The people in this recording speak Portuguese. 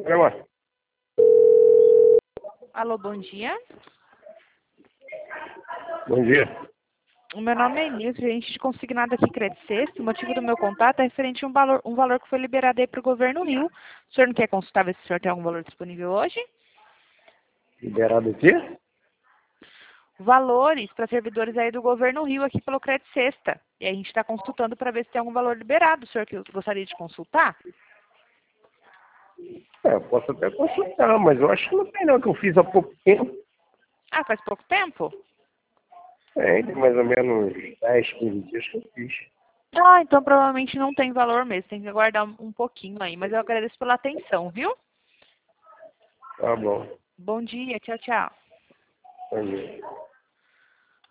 lá. Alô, bom dia. Bom dia. O meu nome é Inês, gerente de consignado aqui Crédito Sexto. O motivo do meu contato é referente a um valor que foi liberado aí para o Governo Rio. O senhor não quer consultar ver se o senhor tem algum valor disponível hoje? Liberado o quê? Valores para servidores aí do Governo Rio aqui pelo Crédito Sexta. E aí a gente está consultando para ver se tem algum valor liberado. O senhor que gostaria de consultar? Eu posso até consultar, mas eu acho que não tem não, que eu fiz há pouco tempo. Ah, faz pouco tempo? Tem mais ou menos 10, 15 dias que eu fiz. Ah, então provavelmente não tem valor mesmo. Tem que aguardar um pouquinho aí. Mas eu agradeço pela atenção, viu? Tá bom. Bom dia, tchau, tchau. Bom dia.